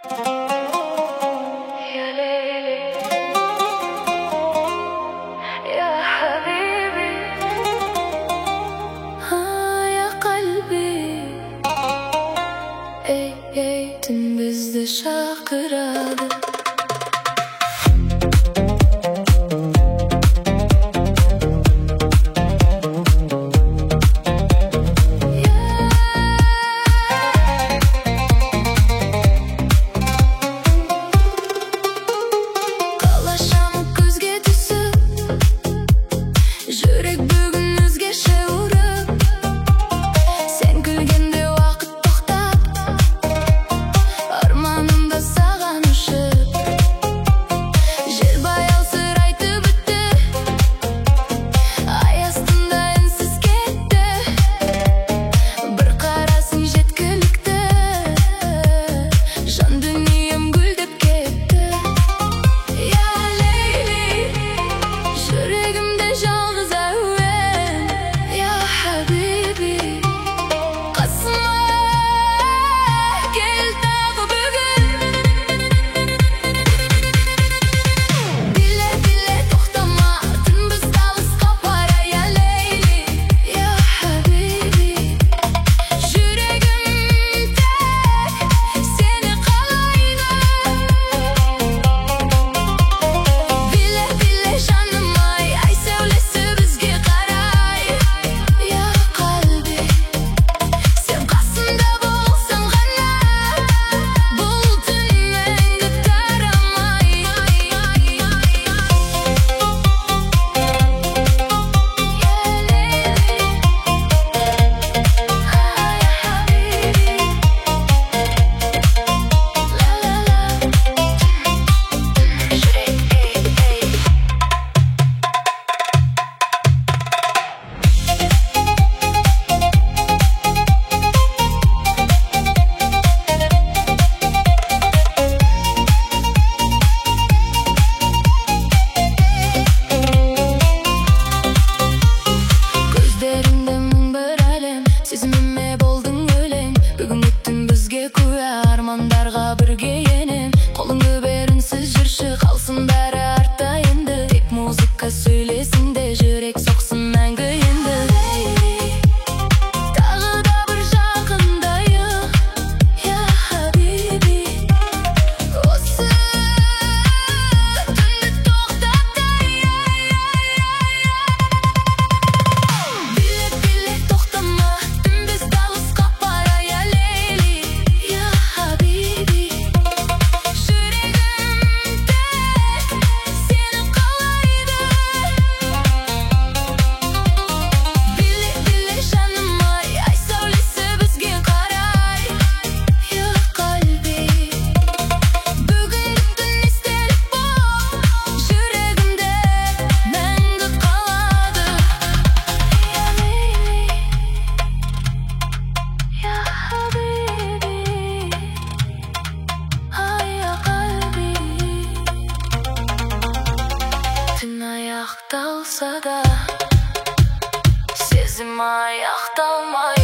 يا ليلي يا حبيبي يا قلبي tüm bizde şakıradı. Жүрек бүгін өзгеше ұрып, сен күлгенде уақыт тоқтап, арманымда саған ұшып, жел баяусырайтып өтті, ай астында үнсіз кетті, бір қарасың жеткілікті, жан дүнием гүлдеп кетті. Я Лейли, жүрегімде жалғыз әуен, я Хабиби, қасыма кел тағы бүгін. Биле тоқтама, түнбіз алысқа бара, я Лейли, я Хабиби, жүрегім тек сені қалайды. Биле жаным ай, ай сәулесі бізге қарай, я қалби, сен қасымда болсаң ғана, бұл түн мәңгі тарамай. Я Лейли, я көздеріңді мың бір әлем, сезіміме болдың өлең, бүгін өттің бізге куә, армандарға бірге енем, қолыңды бер үнсіз жүрші, қалсын бәрі артта енді, тек музыка сөйлесін де, жүрек соқсын мәңгі енді. Тағы да бір жақындайық, я Хабиби, осы түнді тоқтатайық. Биле тоқтама, түнбіз алысқа бара, я Лейли, я Хабиби, жүрегім тек сені қалайды. Биле жаным ай, ай сәулесі бізге қарай, я қалби, бүгінгі түн естелік болып, жүрегімде мәңгі қалады. Я Лейли, я Хабиби, ай я қалби, түн аяқталса да, сезім аяқталмай.